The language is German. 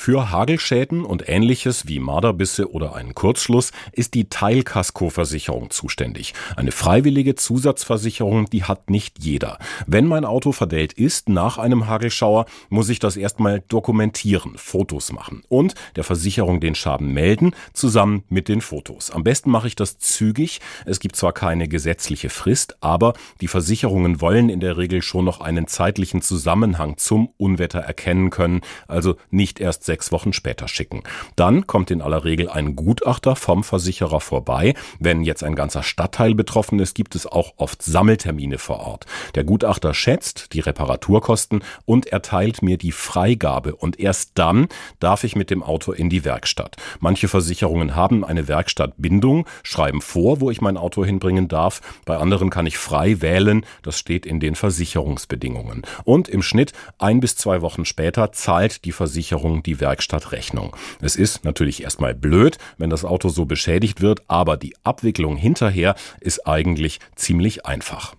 Für Hagelschäden und Ähnliches wie Marderbisse oder einen Kurzschluss ist die Teilkaskoversicherung zuständig. Eine freiwillige Zusatzversicherung, die hat nicht jeder. Wenn mein Auto verdellt ist nach einem Hagelschauer, muss ich das erstmal dokumentieren, Fotos machen und der Versicherung den Schaden melden, zusammen mit den Fotos. Am besten mache ich das zügig. Es gibt zwar keine gesetzliche Frist, aber die Versicherungen wollen in der Regel schon noch einen zeitlichen Zusammenhang zum Unwetter erkennen können, also nicht erst 6 Wochen später schicken. Dann kommt in aller Regel ein Gutachter vom Versicherer vorbei. Wenn jetzt ein ganzer Stadtteil betroffen ist, gibt es auch oft Sammeltermine vor Ort. Der Gutachter schätzt die Reparaturkosten und erteilt mir die Freigabe. Und erst dann darf ich mit dem Auto in die Werkstatt. Manche Versicherungen haben eine Werkstattbindung, schreiben vor, wo ich mein Auto hinbringen darf. Bei anderen kann ich frei wählen. Das steht in den Versicherungsbedingungen. Und im Schnitt 1 bis 2 Wochen später zahlt die Versicherung die Werkstattrechnung. Es ist natürlich erstmal blöd, wenn das Auto so beschädigt wird, aber die Abwicklung hinterher ist eigentlich ziemlich einfach.